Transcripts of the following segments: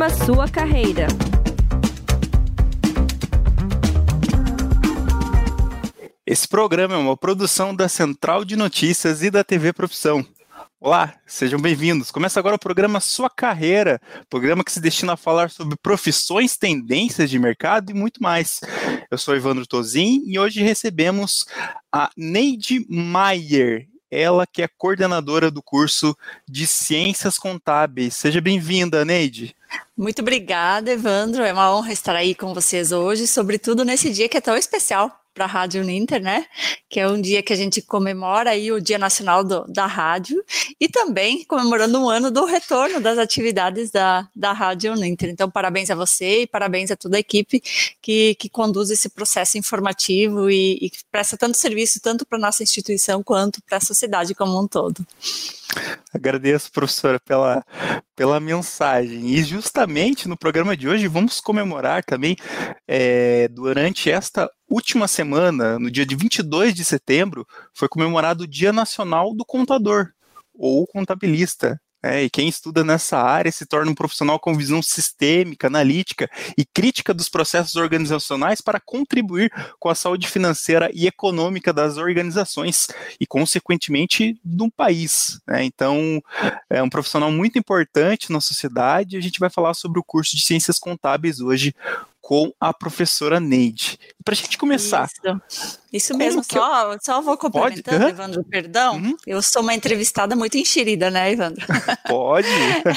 Programa Sua Carreira. Esse programa é uma produção da Central de Notícias e da TV Profissão. Olá, sejam bem-vindos. Começa agora o programa Sua Carreira, programa que se destina a falar sobre profissões, tendências de mercado e muito mais. Eu sou Evandro Tozin e hoje recebemos a Neide Maier, ela que é coordenadora do curso de Ciências Contábeis. Seja bem-vinda, Neide. Muito obrigada, Evandro. É uma honra estar aí com vocês hoje, sobretudo nesse dia que é tão especial para a Rádio Uninter, né? Que é um dia que a gente comemora aí o Dia Nacional da Rádio e também comemorando um ano do retorno das atividades da Rádio Uninter. Então, parabéns a você e parabéns a toda a equipe que conduz esse processo informativo e que presta tanto serviço, tanto para a nossa instituição quanto para a sociedade como um todo. Agradeço, professora, pela mensagem. E justamente no programa de hoje vamos comemorar também, durante esta última semana, no dia de 22 de setembro, foi comemorado o Dia Nacional do Contador, ou contabilista. E quem estuda nessa área se torna um profissional com visão sistêmica, analítica e crítica dos processos organizacionais para contribuir com a saúde financeira e econômica das organizações e, consequentemente, do país. Então, é um profissional muito importante na sociedade e a gente vai falar sobre o curso de Ciências Contábeis hoje com a professora Neide. Para a gente começar... Isso mesmo, só vou complementando, pode? Evandro, perdão, eu sou uma entrevistada muito enxerida, né, Evandro? Pode.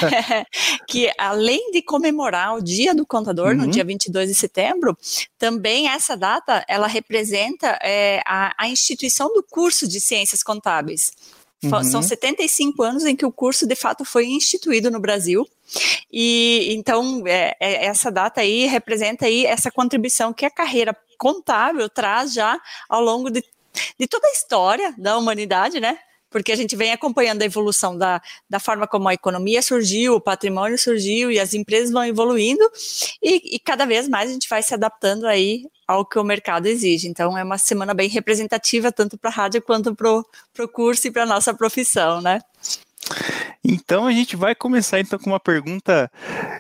Que além de comemorar o Dia do Contador, no dia 22 de setembro, também essa data, ela representa a instituição do curso de Ciências Contábeis. São 75 anos em que o curso, de fato, foi instituído no Brasil. E então, essa data aí representa aí essa contribuição que a carreira contábil traz já ao longo de toda a história da humanidade, né? Porque a gente vem acompanhando a evolução da forma como a economia surgiu, o patrimônio surgiu e as empresas vão evoluindo e cada vez mais a gente vai se adaptando aí ao que o mercado exige. Então, é uma semana bem representativa tanto para a rádio quanto para o curso e para a nossa profissão, né? Então, a gente vai começar então com uma pergunta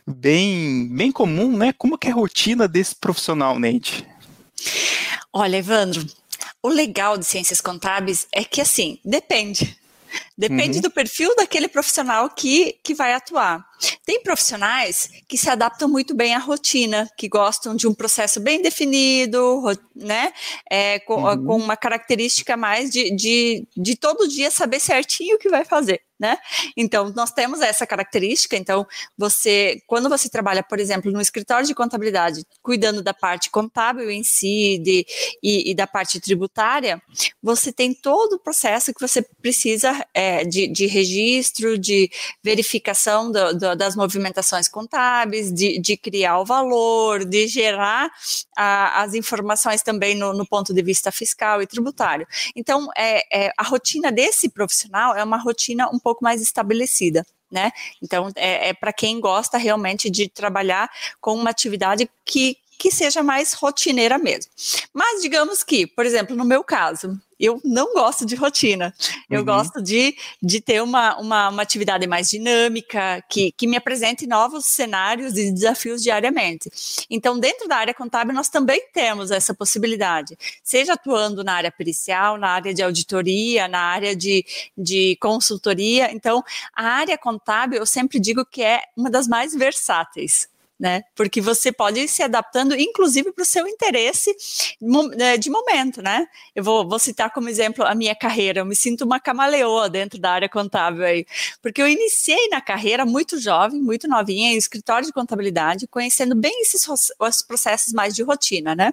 bem comum, né? Como que é a rotina desse profissional, Neide? Olha, Evandro, o legal de Ciências Contábeis é que, assim, depende do perfil daquele profissional que vai atuar. Tem profissionais que se adaptam muito bem à rotina, que gostam de um processo bem definido, né? Com uma característica mais de todo dia saber certinho o que vai fazer, né? Então, nós temos essa característica. Então, quando você trabalha, por exemplo, no escritório de contabilidade, cuidando da parte contábil em si e da parte tributária, você tem todo o processo que você precisa de registro, de verificação das movimentações contábeis, de criar o valor, de gerar as informações também no ponto de vista fiscal e tributário. Então, a rotina desse profissional é uma rotina um pouco mais estabelecida, né? Então, para quem gosta realmente de trabalhar com uma atividade que seja mais rotineira mesmo. Mas digamos que, por exemplo, no meu caso, eu não gosto de rotina. Eu gosto de ter uma atividade mais dinâmica, que me apresente novos cenários e desafios diariamente. Então, dentro da área contábil, nós também temos essa possibilidade, seja atuando na área pericial, na área de auditoria, na área de consultoria. Então, a área contábil, eu sempre digo que é uma das mais versáteis, né? Porque você pode ir se adaptando, inclusive, para o seu interesse de momento, né? Eu vou citar como exemplo a minha carreira. Eu me sinto uma camaleoa dentro da área contábil aí, porque eu iniciei na carreira muito jovem, muito novinha, em escritório de contabilidade, conhecendo bem os processos mais de rotina, né?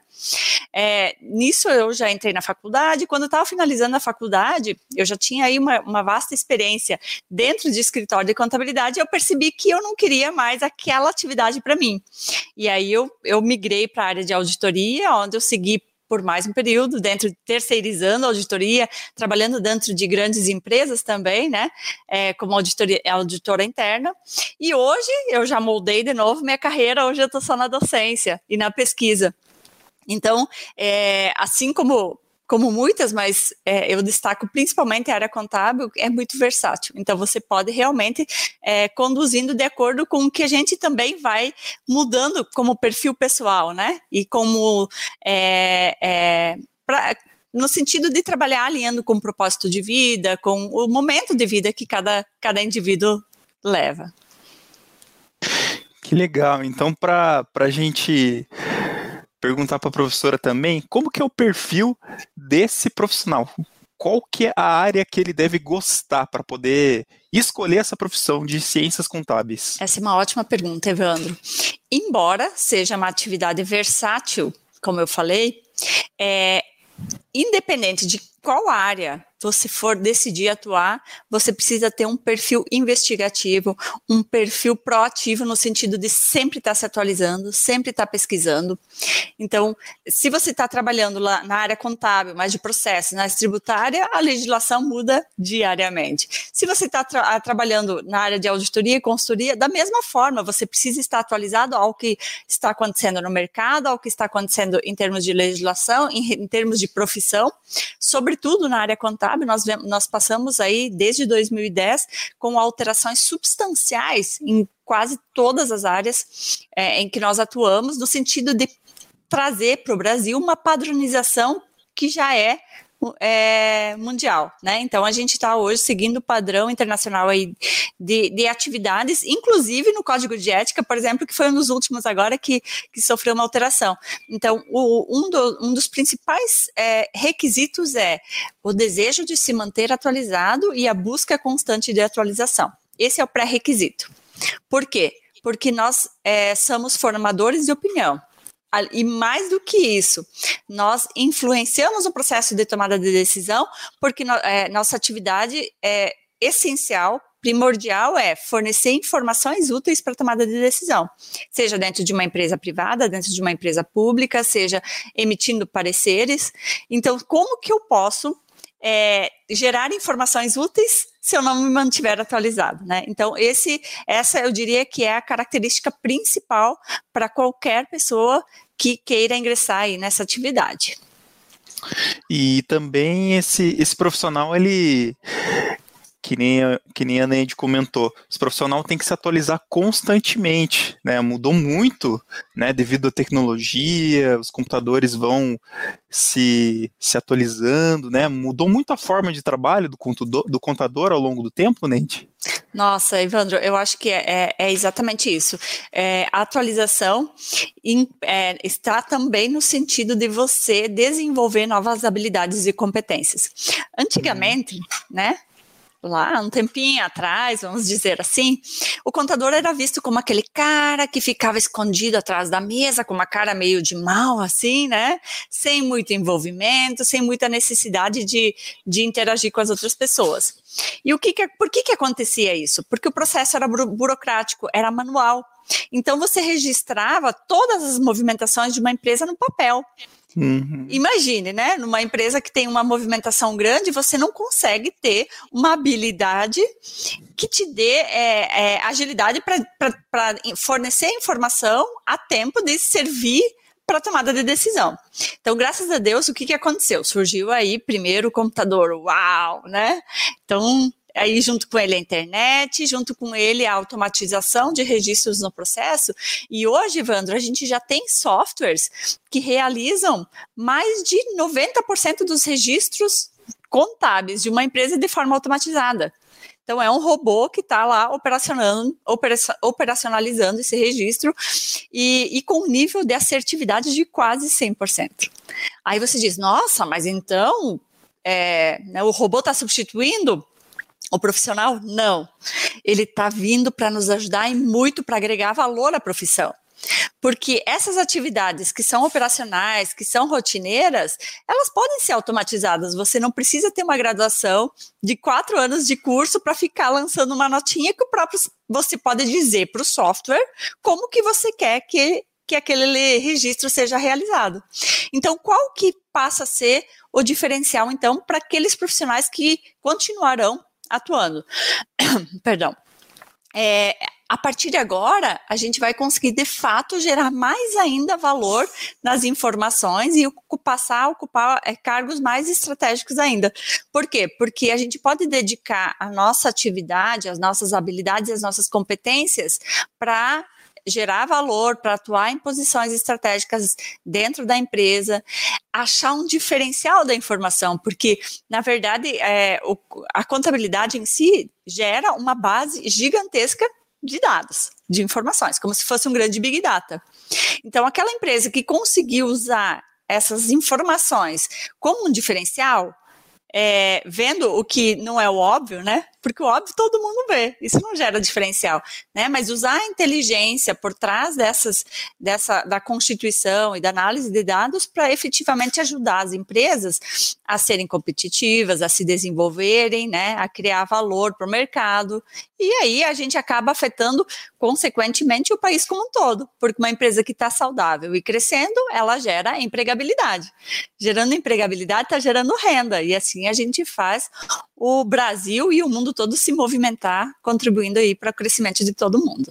Nisso eu já entrei na faculdade. Quando eu estava finalizando a faculdade, eu já tinha aí uma vasta experiência dentro de escritório de contabilidade e eu percebi que eu não queria mais aquela atividade para mim. E aí eu migrei para a área de auditoria, onde eu segui por mais um período, terceirizando a auditoria, trabalhando dentro de grandes empresas também, né, como auditora interna. E hoje eu já moldei de novo minha carreira, hoje eu estou só na docência e na pesquisa. Então, assim como como muitas, mas eu destaco principalmente a área contábil, é muito versátil. Então, você pode realmente conduzindo de acordo com o que a gente também vai mudando como perfil pessoal, né? E como no sentido de trabalhar alinhando com o propósito de vida, com o momento de vida que cada indivíduo leva. Que legal. Então, para a gente perguntar para a professora também, como que é o perfil desse profissional? Qual que é a área que ele deve gostar para poder escolher essa profissão de ciências contábeis? Essa é uma ótima pergunta, Evandro. Embora seja uma atividade versátil, como eu falei, independente de qual área você for decidir atuar, você precisa ter um perfil investigativo, um perfil proativo no sentido de sempre estar se atualizando, sempre estar pesquisando. Então, se você está trabalhando lá na área contábil, mais de processo, na área tributária, a legislação muda diariamente. Se você está trabalhando na área de auditoria e consultoria, da mesma forma, você precisa estar atualizado ao que está acontecendo no mercado, ao que está acontecendo em termos de legislação, em termos de profissão, sobretudo na área contábil. Nós passamos aí desde 2010 com alterações substanciais em quase todas as áreas em que nós atuamos, no sentido de trazer para o Brasil uma padronização que já é mundial, né? Então a gente está hoje seguindo o padrão internacional aí de atividades, inclusive no Código de Ética, por exemplo, que foi um dos últimos agora que sofreu uma alteração. Então, um dos principais requisitos é o desejo de se manter atualizado e a busca constante de atualização. Esse é o pré-requisito. Por quê? Porque nós somos formadores de opinião. E mais do que isso, nós influenciamos o processo de tomada de decisão, porque nossa atividade é essencial, primordial, é fornecer informações úteis para a tomada de decisão, seja dentro de uma empresa privada, dentro de uma empresa pública, seja emitindo pareceres. Então, como que eu posso gerar informações úteis se eu não me mantiver atualizado, né? Então, essa eu diria que é a característica principal para qualquer pessoa que queira ingressar aí nessa atividade. E também esse profissional, ele, que nem a Neide comentou, esse profissional tem que se atualizar constantemente, né? Mudou muito, né? Devido à tecnologia, os computadores vão se atualizando, né? Mudou muito a forma de trabalho do contador ao longo do tempo, Neide? Nossa, Evandro, eu acho que é exatamente isso. A atualização está também no sentido de você desenvolver novas habilidades e competências. Antigamente, né? Lá, um tempinho atrás, vamos dizer assim, o contador era visto como aquele cara que ficava escondido atrás da mesa, com uma cara meio de mal, assim, né? Sem muito envolvimento, sem muita necessidade de interagir com as outras pessoas. E por que acontecia isso? Porque o processo era burocrático, era manual. Então, você registrava todas as movimentações de uma empresa no papel. Uhum. Imagine, né? Numa empresa que tem uma movimentação grande, você não consegue ter uma habilidade que te dê agilidade para fornecer informação a tempo de servir para tomada de decisão. Então, graças a Deus, o que aconteceu? Surgiu aí primeiro o computador, uau, né? Então, aí junto com ele a internet, junto com ele a automatização de registros no processo, e hoje, Evandro, a gente já tem softwares que realizam mais de 90% dos registros contábeis de uma empresa de forma automatizada. Então, é um robô que está lá operacionalizando esse registro e com um nível de assertividade de quase 100%. Aí você diz, nossa, mas então o robô está substituindo o profissional? Não. Ele está vindo para nos ajudar e muito para agregar valor à profissão. Porque essas atividades que são operacionais, que são rotineiras, elas podem ser automatizadas. Você não precisa ter uma graduação de 4 anos de curso para ficar lançando uma notinha que você pode dizer para o software como que você quer que aquele registro seja realizado. Então, qual que passa a ser o diferencial, então, para aqueles profissionais que continuarão atuando? Perdão. a partir de agora, a gente vai conseguir, de fato, gerar mais ainda valor nas informações e passar a ocupar cargos mais estratégicos ainda. Por quê? Porque a gente pode dedicar a nossa atividade, as nossas habilidades e as nossas competências para gerar valor, para atuar em posições estratégicas dentro da empresa, achar um diferencial da informação, porque, na verdade, a contabilidade em si gera uma base gigantesca de dados, de informações, como se fosse um grande Big Data. Então, aquela empresa que conseguiu usar essas informações como um diferencial, vendo o que não é o óbvio, né? Porque o óbvio todo mundo vê, isso não gera diferencial, né? Mas usar a inteligência por trás da constituição e da análise de dados para efetivamente ajudar as empresas a serem competitivas, a se desenvolverem, né? A criar valor para o mercado. E aí a gente acaba afetando, consequentemente, o país como um todo, porque uma empresa que está saudável e crescendo, ela gera empregabilidade. Gerando empregabilidade, está gerando renda, e assim a gente faz o Brasil e o mundo todo se movimentar, contribuindo aí para o crescimento de todo mundo.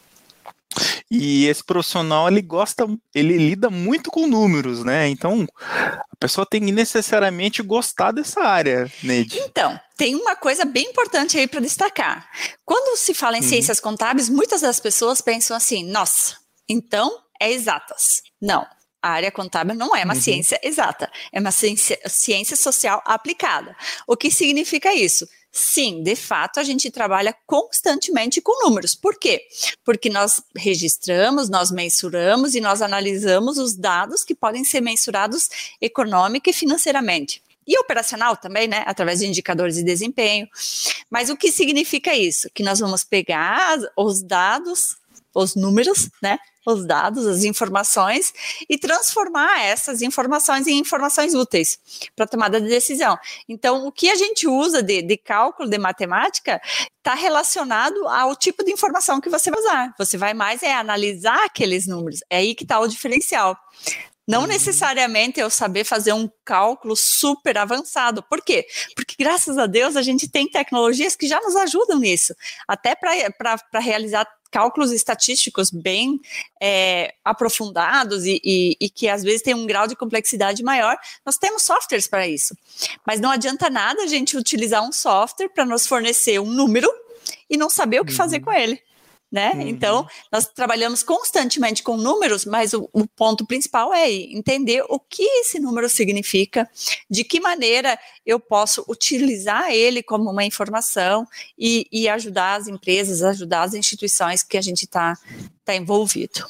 E esse profissional, ele lida muito com números, né? Então, a pessoa tem que necessariamente gostar dessa área, Neide. Então, tem uma coisa bem importante aí para destacar. Quando se fala em ciências contábeis, muitas das pessoas pensam assim, nossa, então é exatas. Não. A área contábil não é uma ciência exata, é uma ciência social aplicada. O que significa isso? Sim, de fato, a gente trabalha constantemente com números. Por quê? Porque nós registramos, nós mensuramos e nós analisamos os dados que podem ser mensurados econômica e financeiramente. E operacional também, né? Através de indicadores de desempenho. Mas o que significa isso? Que nós vamos pegar os dados, os números, né? Os dados, as informações e transformar essas informações em informações úteis para tomada de decisão. Então, o que a gente usa de cálculo, de matemática, está relacionado ao tipo de informação que você vai usar. Você vai mais analisar aqueles números. É aí que está o diferencial. Não necessariamente eu saber fazer um cálculo super avançado. Por quê? Porque, graças a Deus, a gente tem tecnologias que já nos ajudam nisso. Até para realizar cálculos estatísticos bem aprofundados e que às vezes tem um grau de complexidade maior, nós temos softwares para isso. Mas não adianta nada a gente utilizar um software para nos fornecer um número e não saber o que fazer com ele. Né? Então, nós trabalhamos constantemente com números, mas o ponto principal é entender o que esse número significa, de que maneira eu posso utilizar ele como uma informação e ajudar as empresas, ajudar as instituições que a gente está envolvido.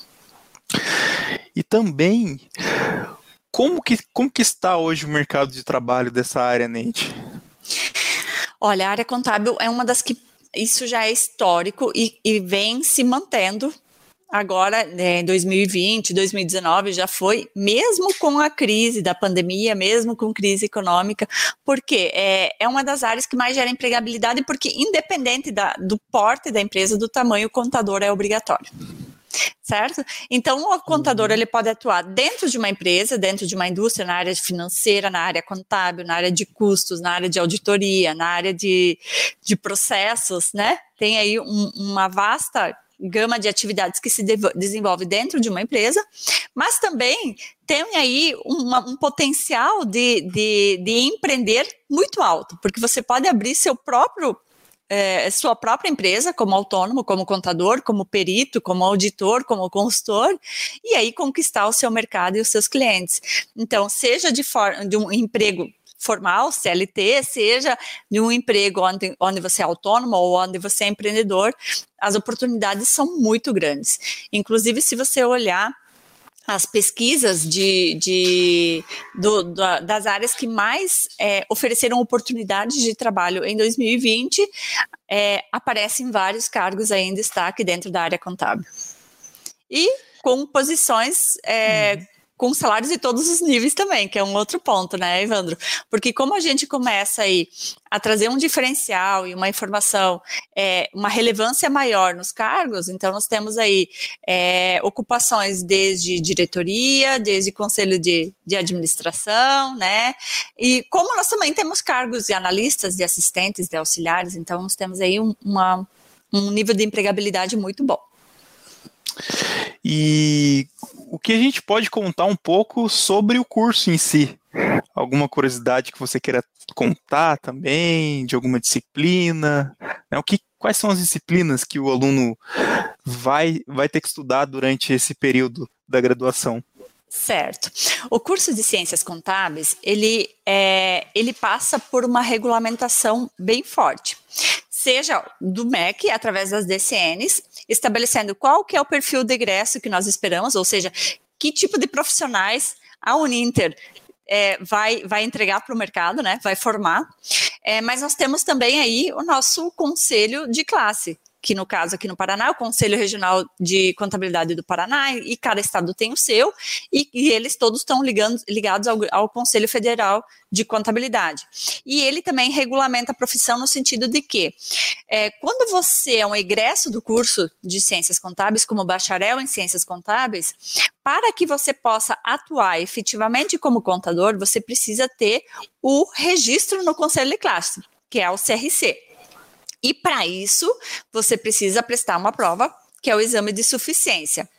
E também, como que está hoje o mercado de trabalho dessa área, Neide? Olha, a área contábil é uma das que isso já é histórico e vem se mantendo. Agora, em 2020, 2019, já foi, mesmo com a crise da pandemia, mesmo com crise econômica, porque é uma das áreas que mais gera empregabilidade, porque independente do porte da empresa, do tamanho, o contador é obrigatório. Certo? Então, o contador ele pode atuar dentro de uma empresa, dentro de uma indústria, na área financeira, na área contábil, na área de custos, na área de auditoria, na área de processos, né? Tem aí uma vasta gama de atividades que se desenvolve dentro de uma empresa, mas também tem aí um potencial de empreender muito alto, porque você pode abrir sua própria empresa, como autônomo, como contador, como perito, como auditor, como consultor, e aí conquistar o seu mercado e os seus clientes. Então, seja de um emprego formal, CLT, seja de um emprego onde você é autônomo ou onde você é empreendedor, as oportunidades são muito grandes. Inclusive, se você olhar as pesquisas das áreas que mais ofereceram oportunidades de trabalho em 2020, aparecem vários cargos aí em destaque dentro da área contábil. E com posições com salários de todos os níveis também, que é um outro ponto, né, Evandro? Porque como a gente começa aí a trazer um diferencial e uma informação, uma relevância maior nos cargos, então nós temos aí ocupações desde diretoria, desde conselho de administração, né? E como nós também temos cargos de analistas, de assistentes, de auxiliares, então nós temos aí um nível de empregabilidade muito bom. E o que a gente pode contar um pouco sobre o curso em si? Alguma curiosidade que você queira contar também, de alguma disciplina? Né? Quais são as disciplinas que o aluno vai ter que estudar durante esse período da graduação? Certo. O curso de Ciências Contábeis, ele passa por uma regulamentação bem forte, seja do MEC, através das DCNs, estabelecendo qual que é o perfil de egresso que nós esperamos, ou seja, que tipo de profissionais a Uninter vai entregar para o mercado, né, vai formar, mas nós temos também aí o nosso conselho de classe, que no caso aqui no Paraná é o Conselho Regional de Contabilidade do Paraná, e cada estado tem o seu, e eles todos estão ligados ao Conselho Federal de Contabilidade. E ele também regulamenta a profissão no sentido de que, quando você é um egresso do curso de Ciências Contábeis, como bacharel em Ciências Contábeis, para que você possa atuar efetivamente como contador, você precisa ter o registro no Conselho de Classe, que é o CRC. E para isso, você precisa prestar uma prova, que é o exame de suficiência.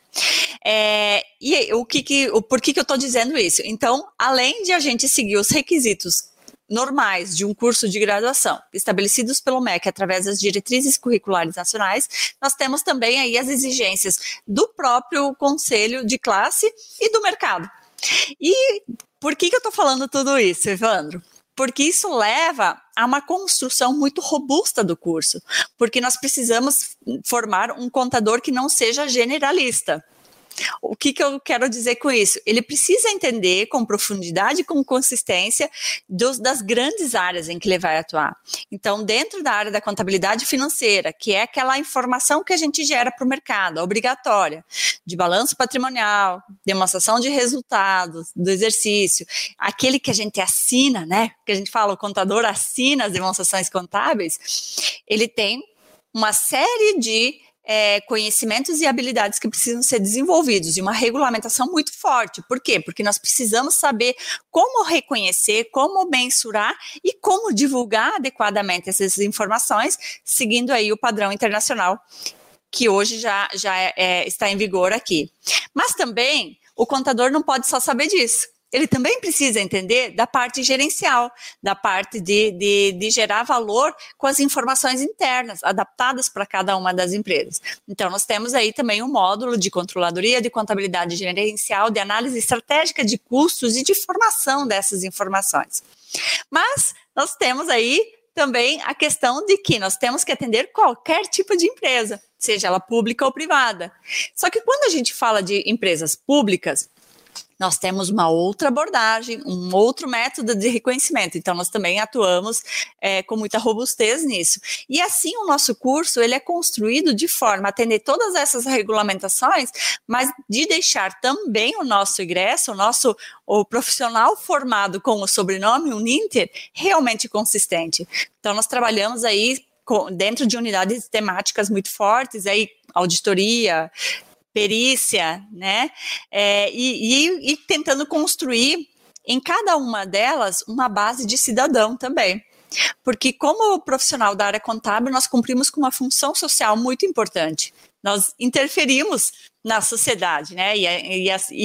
Por que eu estou dizendo isso? Então, além de a gente seguir os requisitos normais de um curso de graduação, estabelecidos pelo MEC através das diretrizes curriculares nacionais, nós temos também aí as exigências do próprio conselho de classe e do mercado. E por que eu estou falando tudo isso, Evandro? Porque isso leva a uma construção muito robusta do curso, porque nós precisamos formar um contador que não seja generalista. O que eu quero dizer com isso? Ele precisa entender com profundidade e com consistência das grandes áreas em que ele vai atuar. Então, dentro da área da contabilidade financeira, que é aquela informação que a gente gera para o mercado, obrigatória, de balanço patrimonial, demonstração de resultados do exercício, aquele que a gente assina, né? Que a gente fala, o contador assina as demonstrações contábeis, ele tem uma série de conhecimentos e habilidades que precisam ser desenvolvidos e uma regulamentação muito forte. Por quê? Porque nós precisamos saber como reconhecer, como mensurar e como divulgar adequadamente essas informações, seguindo aí o padrão internacional que hoje já está em vigor aqui. Mas também o contador não pode só saber disso. Ele também precisa entender da parte gerencial, da parte de gerar valor com as informações internas, adaptadas para cada uma das empresas. Então, nós temos aí também um módulo de controladoria, de contabilidade gerencial, de análise estratégica de custos e de formação dessas informações. Mas nós temos aí também a questão de que nós temos que atender qualquer tipo de empresa, seja ela pública ou privada. Só que quando a gente fala de empresas públicas, nós temos uma outra abordagem, um outro método de reconhecimento. Então, nós também atuamos com muita robustez nisso. E assim, o nosso curso ele é construído de forma a atender todas essas regulamentações, mas de deixar também o nosso egresso, o profissional formado com o sobrenome Uninter, realmente consistente. Então, nós trabalhamos aí dentro de unidades temáticas muito fortes, aí auditoria, perícia, né? E tentando construir em cada uma delas uma base de cidadão também. Porque como profissional da área contábil, nós cumprimos com uma função social muito importante. Nós interferimos na sociedade, né? E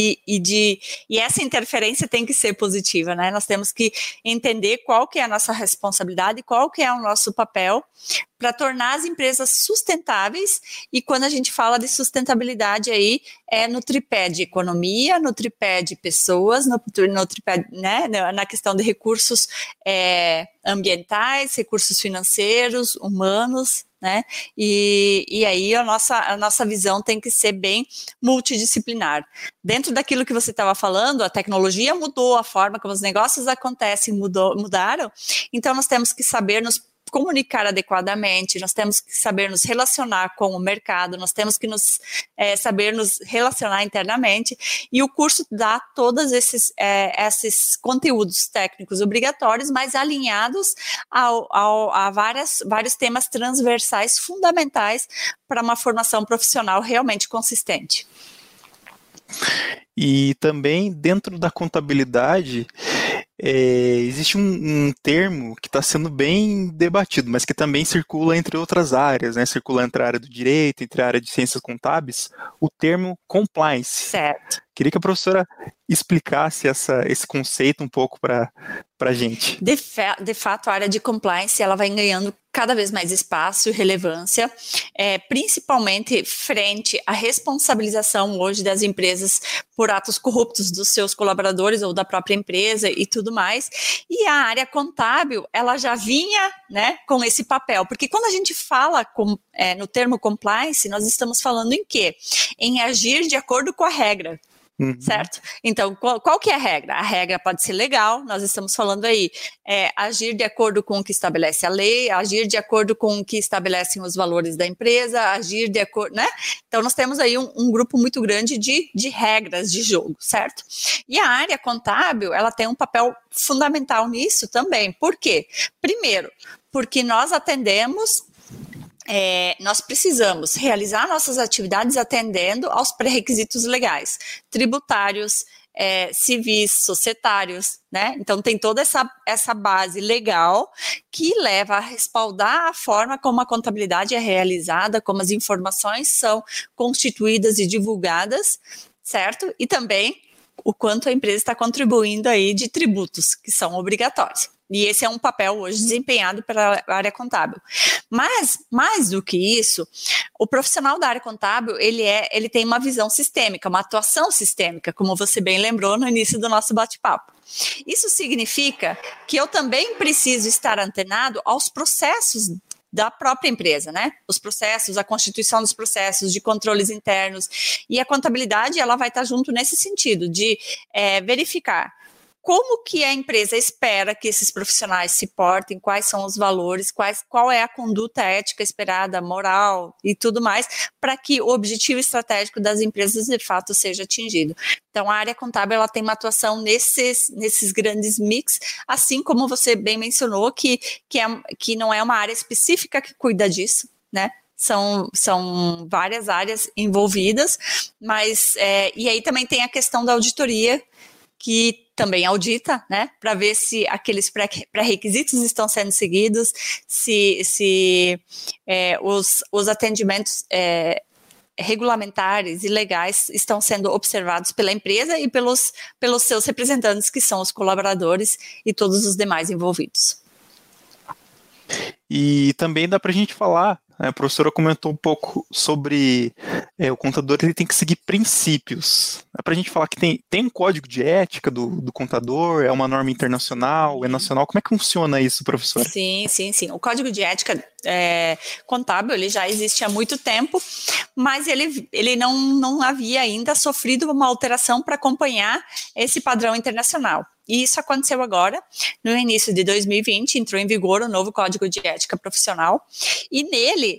essa interferência tem que ser positiva, né? Nós temos que entender qual que é a nossa responsabilidade, qual que é o nosso papel para tornar as empresas sustentáveis. E quando a gente fala de sustentabilidade aí, é no tripé de economia, no tripé de pessoas, no tripé, né, na questão de recursos ambientais, recursos financeiros, humanos, né? E aí a nossa visão tem que ser bem multidisciplinar. Dentro daquilo que você estava falando, a tecnologia mudou, a forma como os negócios acontecem mudaram, então nós temos que saber nos comunicar adequadamente, nós temos que saber nos relacionar com o mercado, nós temos que saber nos relacionar internamente, e o curso dá todos esses conteúdos técnicos obrigatórios, mas alinhados a vários temas transversais fundamentais para uma formação profissional realmente consistente. E também dentro da contabilidade, existe um termo que está sendo bem debatido, mas que também circula entre outras áreas, né? Circula entre a área do direito, entre a área de ciências contábeis, o termo compliance. Certo. Queria que a professora explicasse esse conceito um pouco para a gente. De fato, a área de compliance ela vai ganhando cada vez mais espaço e relevância, principalmente frente à responsabilização hoje das empresas por atos corruptos dos seus colaboradores ou da própria empresa e tudo mais. E a área contábil, ela já vinha, né, com esse papel, porque quando a gente fala no termo compliance, nós estamos falando em quê? Em agir de acordo com a regra. Certo? Então, qual que é a regra? A regra pode ser legal, nós estamos falando aí, agir de acordo com o que estabelece a lei, agir de acordo com o que estabelecem os valores da empresa, agir de acordo, né? Então, nós temos aí um grupo muito grande de regras de jogo, certo? E a área contábil, ela tem um papel fundamental nisso também. Por quê? Primeiro, porque nós atendemos... nós precisamos realizar nossas atividades atendendo aos pré-requisitos legais, tributários, civis, societários, né? Então tem toda essa base legal que leva a respaldar a forma como a contabilidade é realizada, como as informações são constituídas e divulgadas, certo? E também o quanto a empresa está contribuindo aí de tributos que são obrigatórios. E esse é um papel hoje desempenhado pela área contábil. Mas, mais do que isso, o profissional da área contábil, ele tem uma visão sistêmica, uma atuação sistêmica, como você bem lembrou no início do nosso bate-papo. Isso significa que eu também preciso estar antenado aos processos da própria empresa, né? Os processos, a constituição dos processos, de controles internos. E a contabilidade, ela vai estar junto nesse sentido, de verificar como que a empresa espera que esses profissionais se portem, quais são os valores, qual é a conduta ética esperada, moral e tudo mais, para que o objetivo estratégico das empresas de fato seja atingido. Então, a área contábil ela tem uma atuação nesses grandes mix, assim como você bem mencionou, que não é uma área específica que cuida disso, né? São várias áreas envolvidas, mas e aí também tem a questão da auditoria, que também audita, né, para ver se aqueles pré-requisitos estão sendo seguidos, se os atendimentos regulamentares e legais estão sendo observados pela empresa e pelos seus representantes, que são os colaboradores e todos os demais envolvidos. E também dá para a gente falar, a professora comentou um pouco sobre o contador, ele tem que seguir princípios. Dá para a gente falar que tem um código de ética do contador, é uma norma internacional, é nacional, como é que funciona isso, professora? Sim. O código de ética contábil, ele já existe há muito tempo, mas ele não havia ainda sofrido uma alteração para acompanhar esse padrão internacional. E isso aconteceu agora, no início de 2020, entrou em vigor o novo Código de Ética Profissional, e nele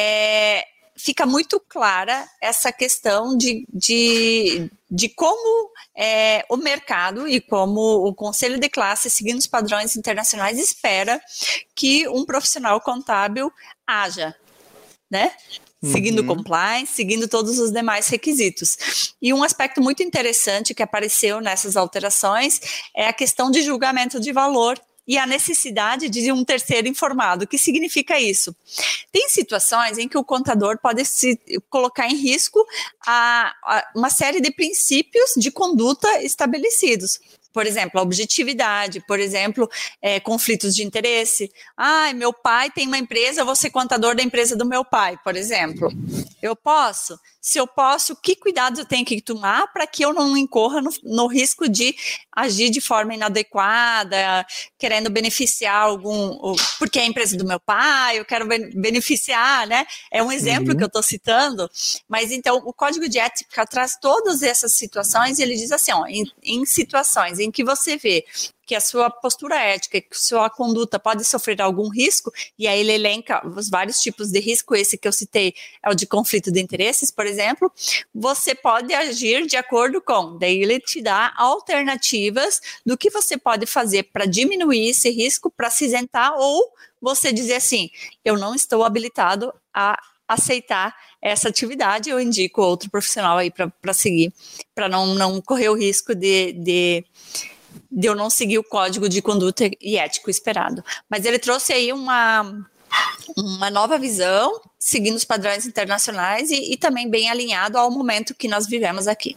fica muito clara essa questão de como o mercado e como o Conselho de Classe, seguindo os padrões internacionais, espera que um profissional contábil haja, né? Seguindo compliance, seguindo todos os demais requisitos. E um aspecto muito interessante que apareceu nessas alterações é a questão de julgamento de valor e a necessidade de um terceiro informado. O que significa isso? Tem situações em que o contador pode se colocar em risco uma série de princípios de conduta estabelecidos. Por exemplo, a objetividade, por exemplo, conflitos de interesse. Meu pai tem uma empresa, eu vou ser contador da empresa do meu pai, por exemplo. Eu posso? Se eu posso, que cuidados eu tenho que tomar para que eu não incorra no risco de agir de forma inadequada, querendo beneficiar porque é a empresa do meu pai, eu quero beneficiar, né? É um exemplo que eu estou citando, mas então o Código de Ética traz todas essas situações e ele diz assim, em situações em que você vê que a sua postura ética, que a sua conduta pode sofrer algum risco, e aí ele elenca os vários tipos de risco, esse que eu citei é o de conflito de interesses, por exemplo, você pode agir de acordo com, daí ele te dá alternativas do que você pode fazer para diminuir esse risco, para se isentar, ou você dizer assim, eu não estou habilitado a aceitar essa atividade, eu indico outro profissional aí para seguir, para não correr o risco de de eu não seguir o código de conduta e ético esperado. Mas ele trouxe aí uma nova visão, seguindo os padrões internacionais e também bem alinhado ao momento que nós vivemos aqui.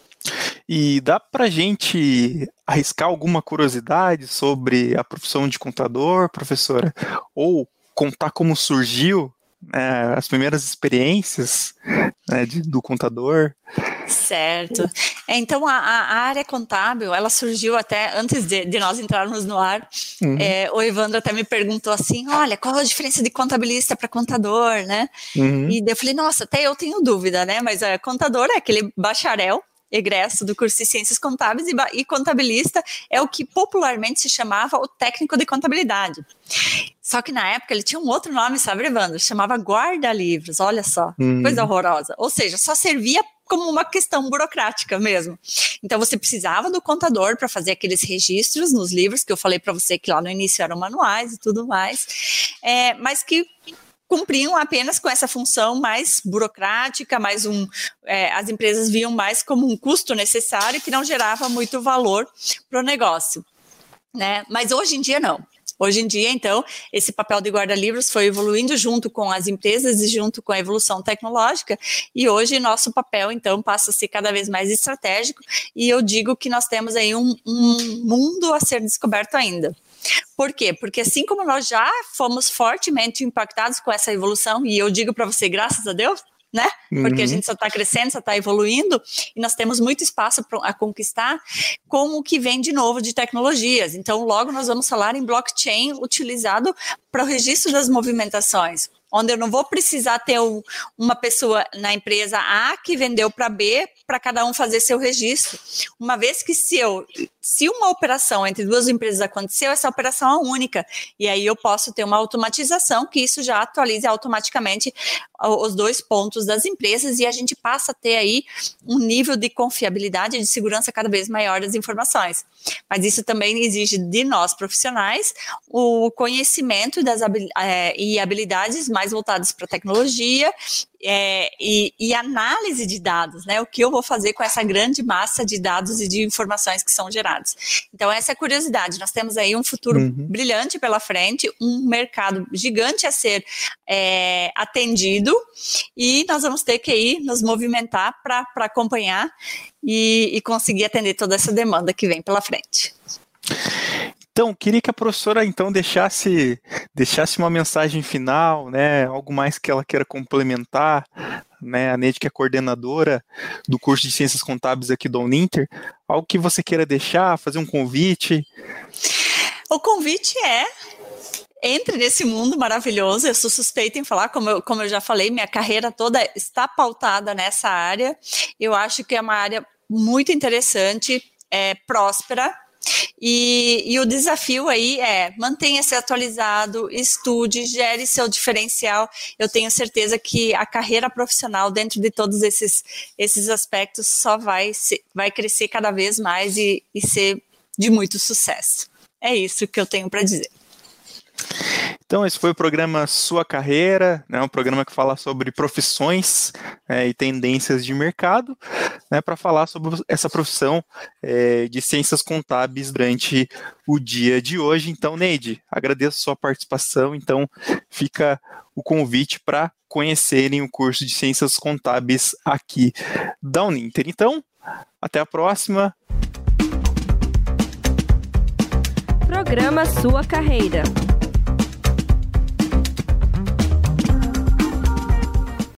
E dá para a gente arriscar alguma curiosidade sobre a profissão de contador, professora? Ou contar como surgiu as primeiras experiências do contador? Certo. Então, a área contábil, ela surgiu até antes de nós entrarmos no ar. Uhum. O Evandro até me perguntou assim, olha, qual a diferença de contabilista para contador, né? Uhum. E daí eu falei, nossa, até eu tenho dúvida, né? Mas contador é aquele bacharel, egresso do curso de Ciências Contábeis, e contabilista é o que popularmente se chamava o técnico de contabilidade. Só que na época ele tinha um outro nome, sabe, Evandro? Chamava guarda-livros, olha só, coisa horrorosa. Ou seja, só servia como uma questão burocrática mesmo. Então você precisava do contador para fazer aqueles registros nos livros, que eu falei para você que lá no início eram manuais e tudo mais, mas que cumpriam apenas com essa função mais burocrática, as empresas viam mais como um custo necessário que não gerava muito valor para o negócio, né? Mas hoje em dia não. Hoje em dia, então, esse papel de guarda-livros foi evoluindo junto com as empresas e junto com a evolução tecnológica, e hoje nosso papel, então, passa a ser cada vez mais estratégico, e eu digo que nós temos aí um mundo a ser descoberto ainda. Por quê? Porque assim como nós já fomos fortemente impactados com essa evolução, e eu digo para você, graças a Deus, né? Porque a gente só está crescendo, só está evoluindo, e nós temos muito espaço a conquistar com o que vem de novo de tecnologias. Então, logo nós vamos falar em blockchain utilizado para o registro das movimentações, onde eu não vou precisar ter uma pessoa na empresa A que vendeu para B para cada um fazer seu registro. Uma vez que se uma operação entre duas empresas aconteceu, essa operação é única. E aí eu posso ter uma automatização que isso já atualize automaticamente os dois pontos das empresas e a gente passa a ter aí um nível de confiabilidade e de segurança cada vez maior das informações. Mas isso também exige de nós profissionais o conhecimento e habilidades mais voltadas para a tecnologia e análise de dados, né? O que eu vou fazer com essa grande massa de dados e de informações que são gerados. Então, essa é a curiosidade. Nós temos aí um futuro brilhante pela frente, um mercado gigante a ser atendido, e nós vamos ter que ir nos movimentar para acompanhar e conseguir atender toda essa demanda que vem pela frente. Então, queria que a professora então deixasse uma mensagem final, né? Algo mais que ela queira complementar, né? A Neide, que é coordenadora do curso de Ciências Contábeis aqui do Uninter, algo que você queira deixar, fazer um convite? O convite entre nesse mundo maravilhoso. Eu sou suspeita em falar, como eu já falei, minha carreira toda está pautada nessa área. Eu acho que é uma área muito interessante, próspera. E o desafio aí mantenha-se atualizado, estude, gere seu diferencial. Eu tenho certeza que a carreira profissional dentro de todos esses aspectos só vai crescer cada vez mais e ser de muito sucesso. É isso que eu tenho para dizer. Então, esse foi o programa Sua Carreira, né, um programa que fala sobre profissões e tendências de mercado, né, para falar sobre essa profissão de ciências contábeis durante o dia de hoje. Então, Neide, agradeço a sua participação. Então, fica o convite para conhecerem o curso de Ciências Contábeis aqui da Uninter. Então, até a próxima. Programa Sua Carreira.